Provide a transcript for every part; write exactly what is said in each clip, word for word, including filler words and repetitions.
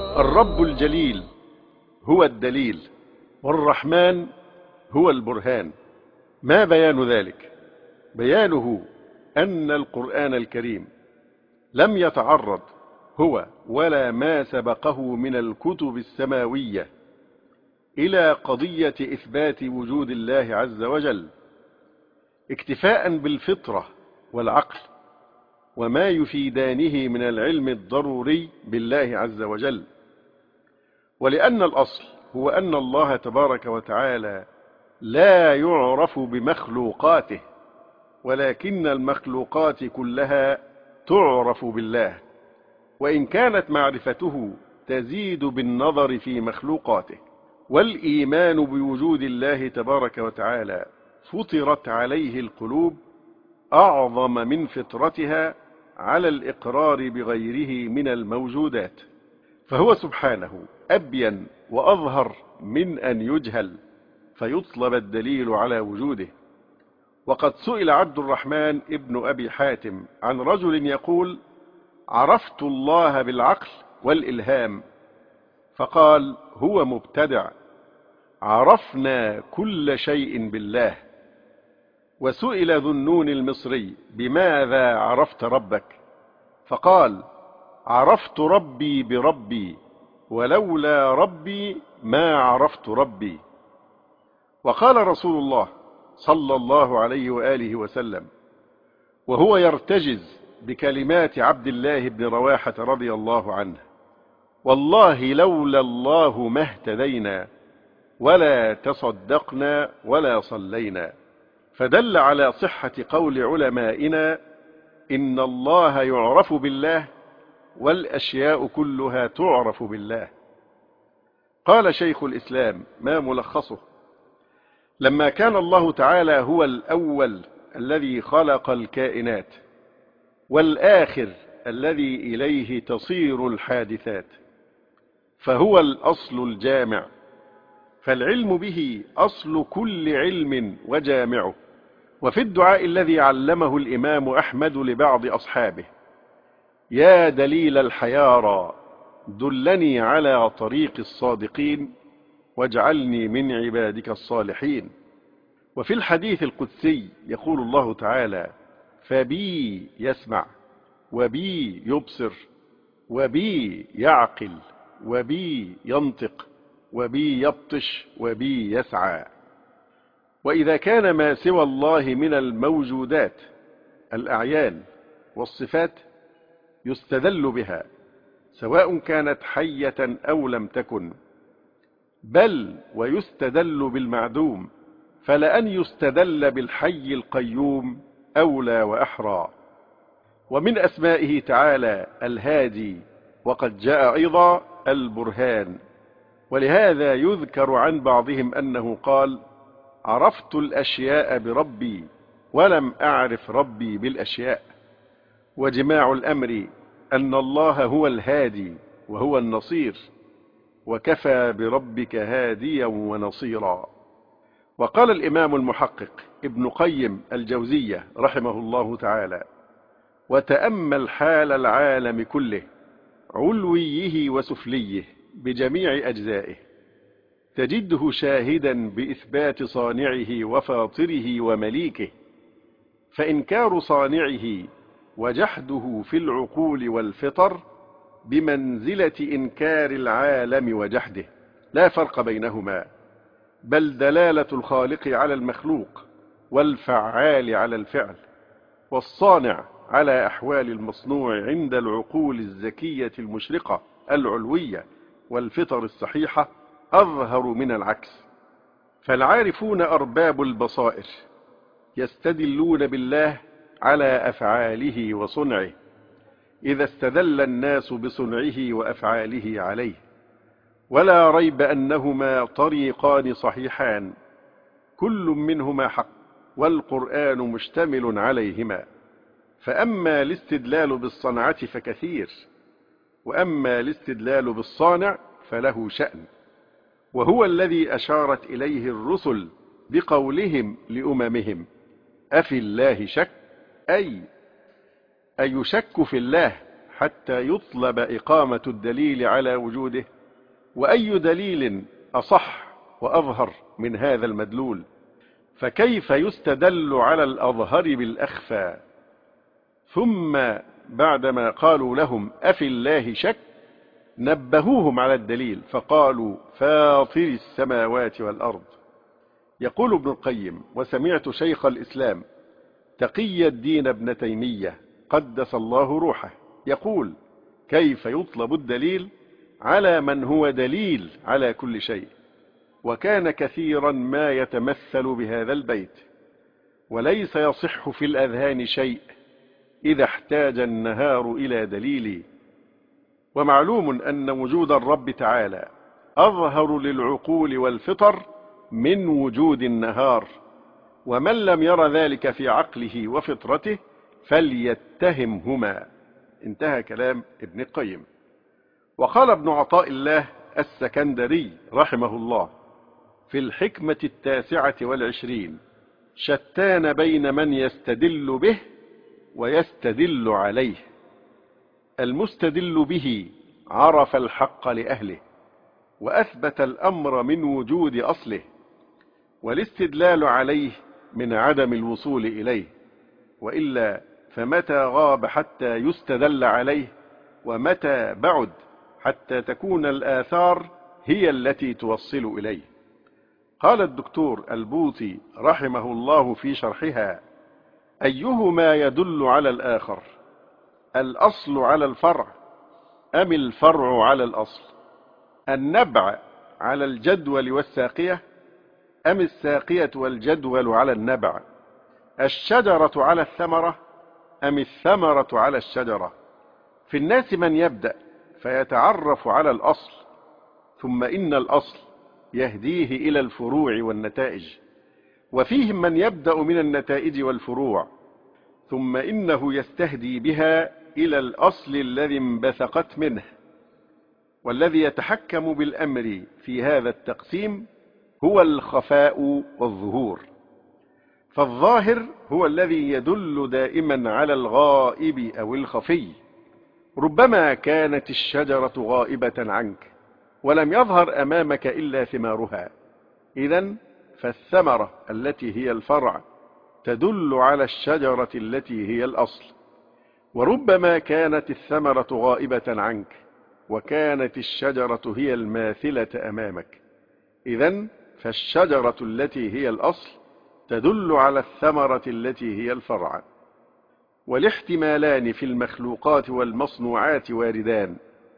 الرب الجليل هو الدليل، والرحمن هو البرهان. ما بيان ذلك؟ بيانه أن القرآن الكريم لم يتعرض هو ولا ما سبقه من الكتب السماوية إلى قضية إثبات وجود الله عز وجل، اكتفاء بالفطرة والعقل وما يفيدانه من العلم الضروري بالله عز وجل. ولأن الأصل هو أن الله تبارك وتعالى لا يعرف بمخلوقاته، ولكن المخلوقات كلها تعرف بالله، وإن كانت معرفته تزيد بالنظر في مخلوقاته. والإيمان بوجود الله تبارك وتعالى فطرت عليه القلوب أعظم من فطرتها على الإقرار بغيره من الموجودات، فهو سبحانه أبين وأظهر من أن يجهل فيطلب الدليل على وجوده. وقد سئل عبد الرحمن ابن أبي حاتم عن رجل يقول: عرفت الله بالعقل والإلهام، فقال: هو مبتدع، عرفنا كل شيء بالله. وسئل ذو النون المصري: بماذا عرفت ربك؟ فقال: عرفت ربي بربي، ولولا ربي ما عرفت ربي. وقال رسول الله صلى الله عليه وآله وسلم وهو يرتجز بكلمات عبد الله بن رواحة رضي الله عنه: والله لولا الله ما اهتدينا ولا تصدقنا ولا صلينا. فدل على صحة قول علمائنا: إن الله يعرف بالله والأشياء كلها تعرف بالله. قال شيخ الإسلام: ما ملخصه؟ لما كان الله تعالى هو الأول الذي خلق الكائنات، والآخر الذي إليه تصير الحادثات، فهو الأصل الجامع، فالعلم به أصل كل علم وجامعه. وفي الدعاء الذي علمه الإمام أحمد لبعض أصحابه: يا دليل الحيارى دلني على طريق الصادقين واجعلني من عبادك الصالحين. وفي الحديث القدسي يقول الله تعالى: فبي يسمع وبي يبصر وبي يعقل وبي ينطق وبي يبطش وبي يسعى. وإذا كان ما سوى الله من الموجودات الأعيان والصفات يستدل بها سواء كانت حية أو لم تكن، بل ويستدل بالمعدوم، فلأن يستدل بالحي القيوم أولى وأحرى. ومن أسمائه تعالى الهادي، وقد جاء أيضا البرهان. ولهذا يذكر عن بعضهم أنه قال: عرفت الأشياء بربي ولم أعرف ربي بالأشياء. وجماع الأمر أن الله هو الهادي وهو النصير، وكفى بربك هاديا ونصيرا. وقال الإمام المحقق ابن قيم الجوزية رحمه الله تعالى: وتأمل حال العالم كله، علويه وسفليه بجميع أجزائه، تجده شاهدا بإثبات صانعه وفاطره ومليكه، فإنكار صانعه وجحده في العقول والفطر بمنزلة إنكار العالم وجحده، لا فرق بينهما، بل دلالة الخالق على المخلوق، والفعال على الفعل، والصانع على أحوال المصنوع عند العقول الذكية المشرقة العلوية والفطر الصحيحة أظهر من العكس. فالعارفون أرباب البصائر يستدلون بالله على أفعاله وصنعه إذا استدل الناس بصنعه وأفعاله عليه، ولا ريب أنهما طريقان صحيحان كل منهما حق، والقرآن مشتمل عليهما. فأما الاستدلال بالصنعة فكثير، وأما الاستدلال بالصانع فله شأن، وهو الذي أشارت إليه الرسل بقولهم لأممهم: أفي الله شك، أي أيشك في الله حتى يطلب إقامة الدليل على وجوده؟ وأي دليل أصح وأظهر من هذا المدلول؟ فكيف يستدل على الأظهر بالأخفى؟ ثم بعدما قالوا لهم أفي الله شك نبهوهم على الدليل فقالوا فاطر السماوات والأرض. يقول ابن القيم: وسمعت شيخ الإسلام تقي الدين ابن تيمية قدس الله روحه يقول: كيف يطلب الدليل على من هو دليل على كل شيء؟ وكان كثيرا ما يتمثل بهذا البيت: وليس يصح في الأذهان شيء إذا احتاج النهار إلى دليل. ومعلوم أن وجود الرب تعالى أظهر للعقول والفطر من وجود النهار، ومن لم ير ذلك في عقله وفطرته فليتهمهما. انتهى كلام ابن القيم. وقال ابن عطاء الله السكندري رحمه الله في الحكمة التاسعة والعشرين: شتان بين من يستدل به ويستدل عليه. المستدل به عرف الحق لأهله وأثبت الأمر من وجود أصله، والاستدلال عليه من عدم الوصول إليه، وإلا فمتى غاب حتى يستدل عليه، ومتى بعد حتى تكون الآثار هي التي توصل إليه. قال الدكتور البوطي رحمه الله في شرحها: أيهما يدل على الآخر، الأصل على الفرع أم الفرع على الأصل؟ النبع على الجدول والساقية أم الساقية والجدول على النبع؟ الشجرة على الثمرة أم الثمرة على الشجرة؟ في الناس من يبدأ فيتعرف على الأصل، ثم إن الأصل يهديه إلى الفروع والنتائج، وفيهم من يبدأ من النتائج والفروع، ثم إنه يستهدي بها إلى الأصل الذي انبثقت منه. والذي يتحكم بالأمر في هذا التقسيم هو الخفاء والظهور. فالظاهر هو الذي يدل دائما على الغائب أو الخفي. ربما كانت الشجرة غائبة عنك ولم يظهر أمامك إلا ثمارها، إذن فالثمرة التي هي الفرع تدل على الشجرة التي هي الأصل. وربما كانت الثمرة غائبة عنك وكانت الشجرة هي الماثلة أمامك، إذن فالشجرة التي هي الأصل تدل على الثمرة التي هي الفرع. والاحتمالان في المخلوقات والمصنوعات واردان،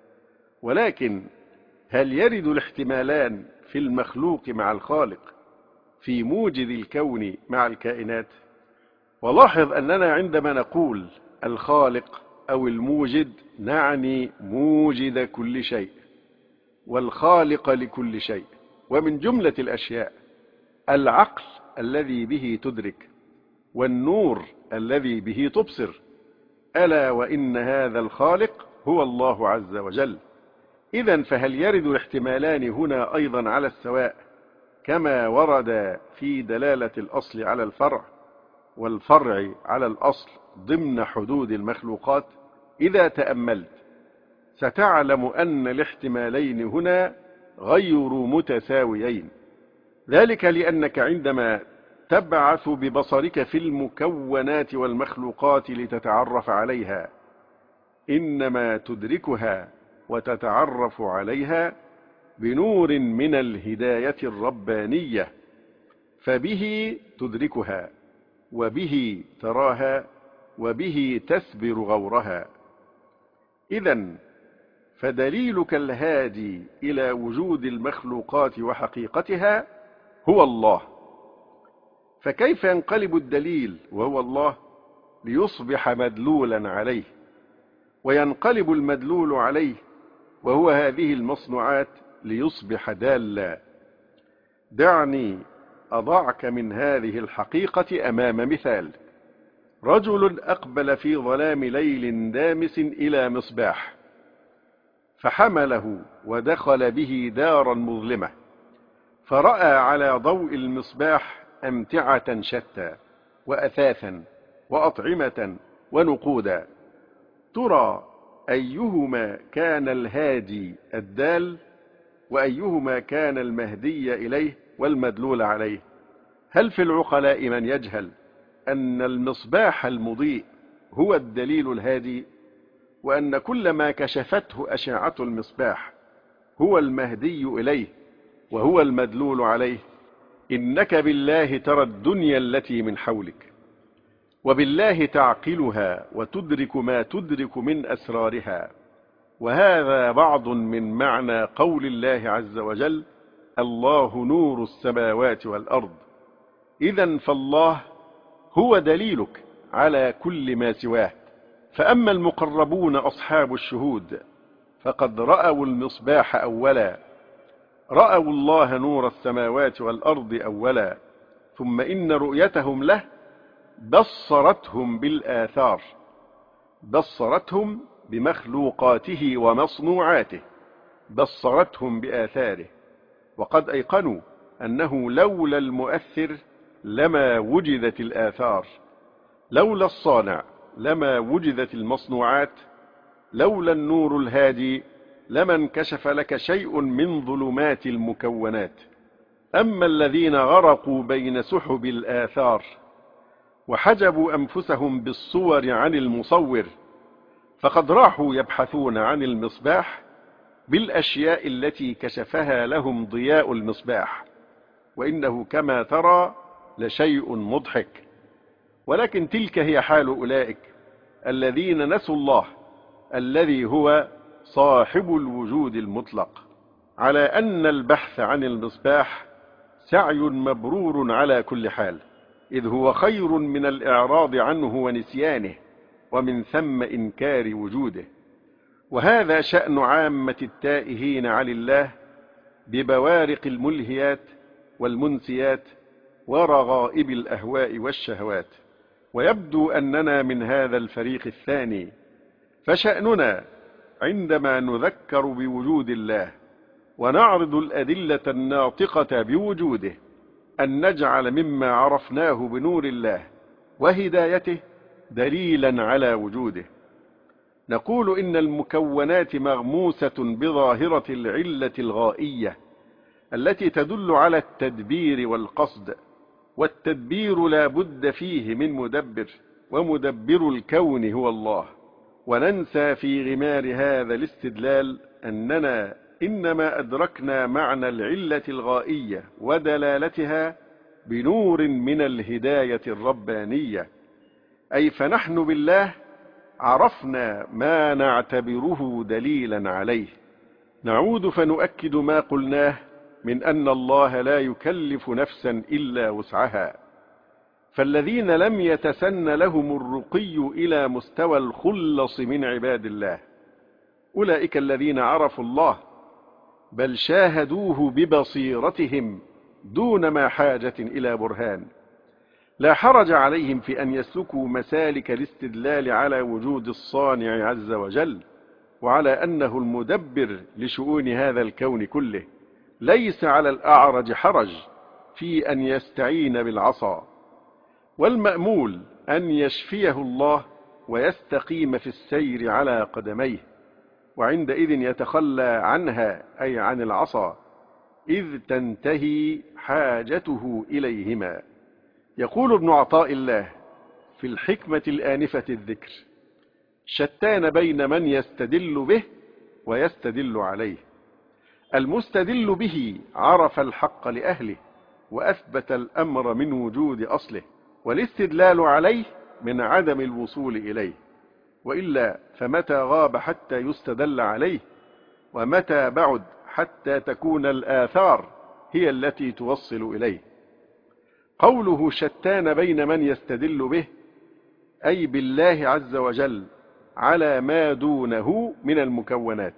ولكن هل يرد الاحتمالان في المخلوق مع الخالق في موجد الكون مع الكائنات؟ ولاحظ أننا عندما نقول الخالق أو الموجد نعني موجد كل شيء والخالق لكل شيء. ومن جملة الأشياء العقل الذي به تدرك، والنور الذي به تبصر، ألا وإن هذا الخالق هو الله عز وجل. إذن فهل يرد الاحتمالان هنا أيضا على السواء كما ورد في دلالة الأصل على الفرع والفرع على الأصل ضمن حدود المخلوقات؟ إذا تأملت ستعلم أن الاحتمالين هنا غير متساويين، ذلك لأنك عندما تبعث ببصرك في المكونات والمخلوقات لتتعرف عليها إنما تدركها وتتعرف عليها بنور من الهداية الربانية، فبه تدركها وبه تراها وبه تسبر غورها. إذن فدليلك الهادي إلى وجود المخلوقات وحقيقتها هو الله. فكيف ينقلب الدليل وهو الله ليصبح مدلولا عليه، وينقلب المدلول عليه وهو هذه المصنوعات ليصبح دالا؟ دعني أضعك من هذه الحقيقة أمام مثال. رجل أقبل في ظلام ليل دامس إلى مصباح فحمله ودخل به دارا مظلمة، فرأى على ضوء المصباح أمتعة شتى وأثاثا وأطعمة ونقودا. ترى أيهما كان الهادي الدال وأيهما كان المهدي إليه والمدلول عليه؟ هل في العقلاء من يجهل أن المصباح المضيء هو الدليل الهادي، وأن كل ما كشفته أشعة المصباح هو المهدي إليه وهو المدلول عليه؟ إنك بالله ترى الدنيا التي من حولك، وبالله تعقلها وتدرك ما تدرك من أسرارها. وهذا بعض من معنى قول الله عز وجل: الله نور السماوات والأرض. إذن فالله هو دليلك على كل ما سواه. فأما المقربون أصحاب الشهود فقد رأوا المصباح أولا، رأوا الله نور السماوات والأرض أولا، ثم إن رؤيتهم له بصرتهم بالآثار، بصرتهم بمخلوقاته ومصنوعاته، بصرتهم بآثاره. وقد أيقنوا أنه لولا المؤثر لما وجدت الآثار، لولا الصانع لما وجدت المصنوعات، لولا النور الهادي لما انكشف لك شيء من ظلمات المكونات. أما الذين غرقوا بين سحب الآثار وحجبوا أنفسهم بالصور عن المصور فقد راحوا يبحثون عن المصباح بالأشياء التي كشفها لهم ضياء المصباح، وإنه كما ترى لشيء مضحك. ولكن تلك هي حال أولئك الذين نسوا الله الذي هو صاحب الوجود المطلق، على أن البحث عن المصباح سعي مبرور على كل حال، إذ هو خير من الإعراض عنه ونسيانه، ومن ثم إنكار وجوده. وهذا شأن عامة التائهين عن الله ببوارق الملهيات والمنسيات ورغائب الأهواء والشهوات. ويبدو أننا من هذا الفريق الثاني، فشأننا عندما نذكر بوجود الله ونعرض الأدلة الناطقة بوجوده أن نجعل مما عرفناه بنور الله وهدايته دليلا على وجوده. نقول إن المكونات مغموسة بظاهرة العلة الغائية التي تدل على التدبير والقصد، والتدبير لا بد فيه من مدبر، ومدبر الكون هو الله. وننسى في غمار هذا الاستدلال أننا إنما أدركنا معنى العلة الغائية ودلالتها بنور من الهداية الربانية، أي فنحن بالله عرفنا ما نعتبره دليلا عليه. نعود فنؤكد ما قلناه من أن الله لا يكلف نفسا إلا وسعها. فالذين لم يتسن لهم الرقي إلى مستوى الخلص من عباد الله أولئك الذين عرفوا الله بل شاهدوه ببصيرتهم دون ما حاجة إلى برهان. لا حرج عليهم في أن يسلكوا مسالك الاستدلال على وجود الصانع عز وجل، وعلى أنه المدبر لشؤون هذا الكون كله. ليس على الأعرج حرج في أن يستعين بالعصا، والمأمول أن يشفيه الله ويستقيم في السير على قدميه، وعندئذ يتخلى عنها أي عن العصا إذ تنتهي حاجته إليهما. يقول ابن عطاء الله في الحكمة الآنفة الذكر: شتان بين من يستدل به ويستدل عليه. المستدل به عرف الحق لأهله وأثبت الأمر من وجود أصله، والاستدلال عليه من عدم الوصول إليه، وإلا فمتى غاب حتى يستدل عليه، ومتى بعد حتى تكون الآثار هي التي توصل إليه. قوله شتان بين من يستدل به أي بالله عز وجل على ما دونه من المكونات،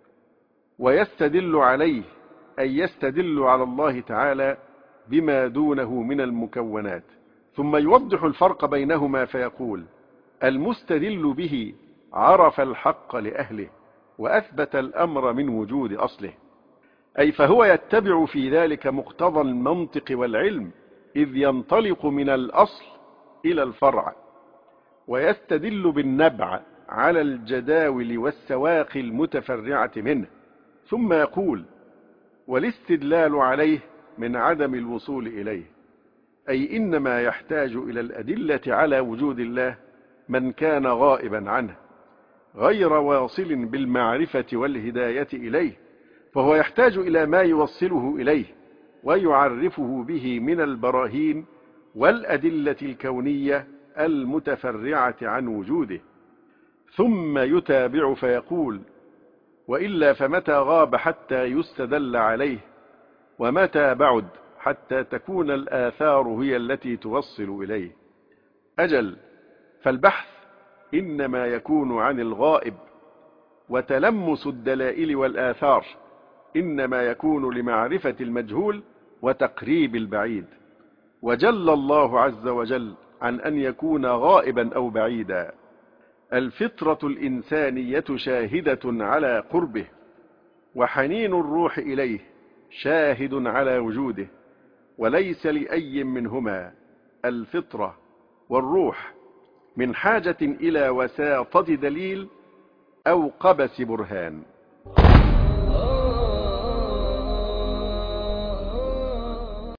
ويستدل عليه أي يستدل على الله تعالى بما دونه من المكونات. ثم يوضح الفرق بينهما فيقول: المستدل به عرف الحق لأهله وأثبت الأمر من وجود أصله، أي فهو يتبع في ذلك مقتضى المنطق والعلم، إذ ينطلق من الأصل إلى الفرع، ويستدل بالنبع على الجداول والسواقي المتفرعة منه. ثم يقول: والاستدلال عليه من عدم الوصول إليه، أي إنما يحتاج إلى الأدلة على وجود الله من كان غائبا عنه غير واصل بالمعرفة والهداية إليه، فهو يحتاج إلى ما يوصله إليه ويعرفه به من البراهين والأدلة الكونية المتفرعة عن وجوده. ثم يتابع فيقول: وإلا فمتى غاب حتى يستدل عليه، ومتى بعد حتى تكون الآثار هي التي توصل إليه. أجل، فالبحث إنما يكون عن الغائب، وتلمس الدلائل والآثار إنما يكون لمعرفة المجهول وتقريب البعيد. وجل الله عز وجل عن أن يكون غائبا أو بعيدا. الفطرة الإنسانية شاهدة على قربه، وحنين الروح إليه شاهد على وجوده، وليس لأي منهما، الفطرة والروح، من حاجة إلى وساطة دليل أو قبس برهان.